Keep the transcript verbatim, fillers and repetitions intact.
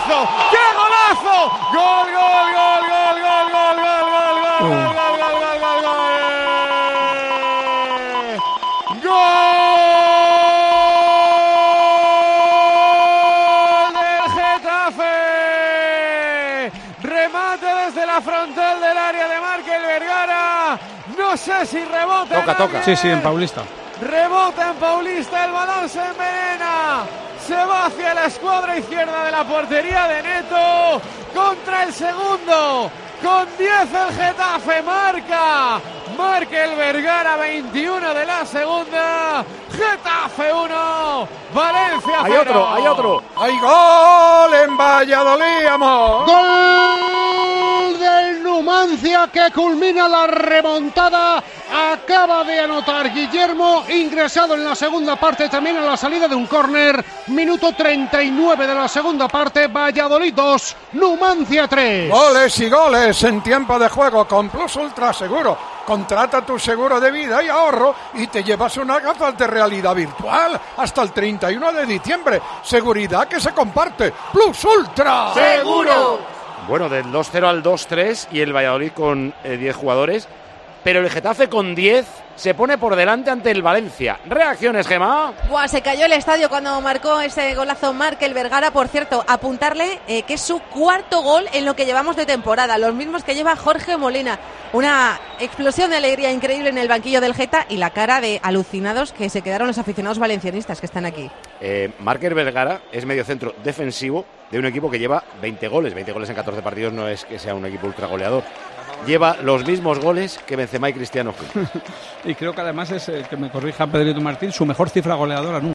golazo! ¡Qué golazo! ¡Gol, gol, gol, gol, gol, gol, gol, gol, gol, gol, gol, gol, gol, gol, gol! ¡Gol del Getafe! Remate desde la frontal del área de Markel Vergara. No sé si rebota. Toca, toca. Sí, sí, en Paulista. Rebota en Paulista, el balón se envenena. Se va hacia la escuadra izquierda de la portería de Neto. Contra el segundo. Con diez el Getafe marca. Markel Vergara, veintiuno de la segunda. Getafe uno, Valencia cero. Hay otro, hay otro. ¡Hay gol en Valladolid, amor! ¡Gol del Numancia que culmina la remontada! Acaba de anotar Guillermo, ingresado en la segunda parte también a la salida de un córner. Minuto treinta y nueve de la segunda parte. Valladolid dos, Numancia tres. Goles y goles en tiempo de juego con Plus Ultra Seguro. Contrata tu seguro de vida y ahorro y te llevas unas gafas de realidad virtual hasta el treinta y uno de diciembre. Seguridad que se comparte. Plus Ultra. ¡Seguro! Bueno, del dos cero al dos tres y el Valladolid con eh, diez jugadores. Pero el Getafe con diez se pone por delante ante el Valencia. ¿Reacciones, Gemma? Buah, se cayó el estadio cuando marcó ese golazo Markel Vergara. Por cierto, apuntarle eh, que es su cuarto gol en lo que llevamos de temporada, los mismos que lleva Jorge Molina. Una explosión de alegría increíble en el banquillo del Geta y la cara de alucinados que se quedaron los aficionados valencianistas que están aquí. Eh, Markel Vergara es mediocentro defensivo de un equipo que lleva veinte goles. veinte goles en catorce partidos no es que sea un equipo ultra goleador. Lleva los mismos goles que Benzema y Cristiano juntos. Y creo que además es, eh, que me corrija Pedrito Martín, su mejor cifra goleadora nunca.